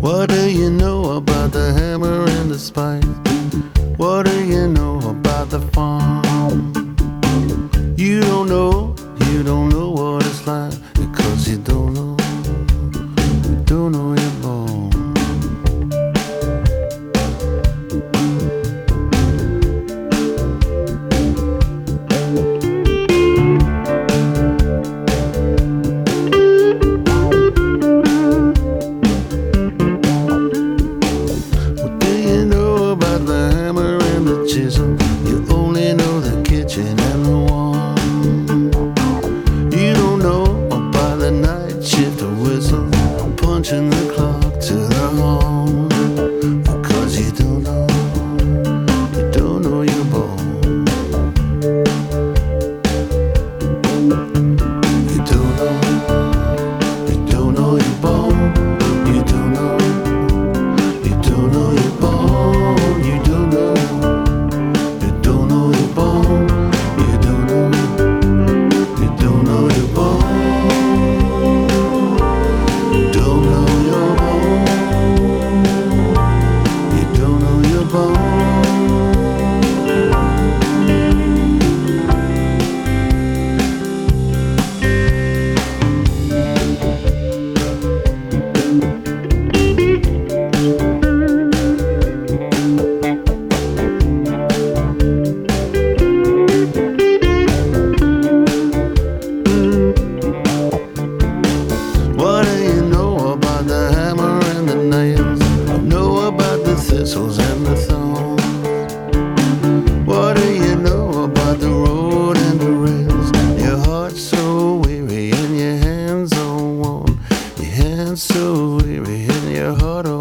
What do you know about the hammer and the spike? What do you know about the farm? You don't know what it's like, because you don't know you're born. What do you know about the hammer and the chisel? You only know the kitchen and the wall. You don't know about the night shift or whistle, punching the clock to the home, because you don't know you're born. You don't know you're born. You don't know you're born. You don't know you're born. You don't know you're born. Don't know you're born. You don't know you're born. What do you know about the hammer and the nails? I know about the thistles and the thorns. What do you know about the road and the rails? Your heart's so weary and your hands all worn. Your hands so weary and your heart all